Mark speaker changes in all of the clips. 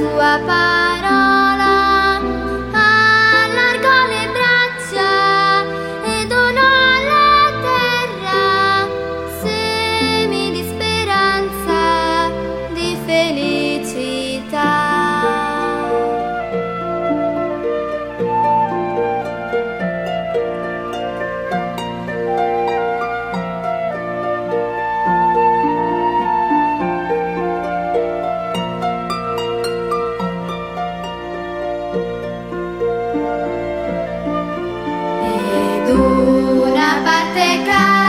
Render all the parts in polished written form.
Speaker 1: sua parola, allargò le braccia e donò alla terra semi di speranza, di felicità. Una parte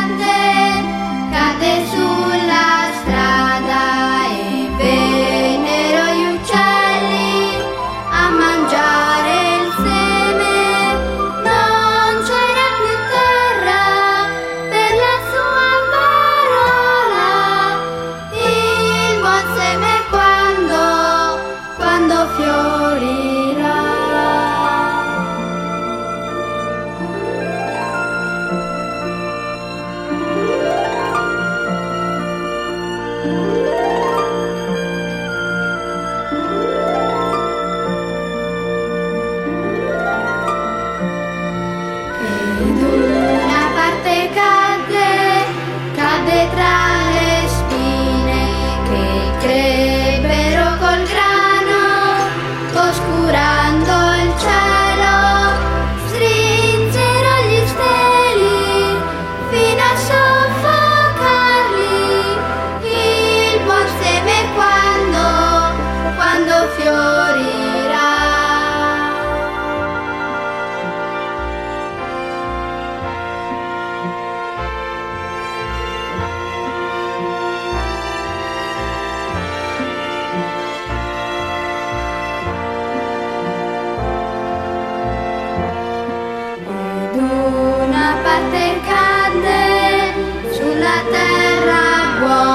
Speaker 1: cadde sulla strada e vennero gli uccelli a mangiare il seme. Non c'era più terra per la sua parola, il buon seme quando fiorirà. Una parte cadde tra le spine che crebbero col grano, oscurando il cielo, strinsero gli steli fino a soffocarli. Il buon seme quando fiorirà. Una parte cadde sulla terra buona.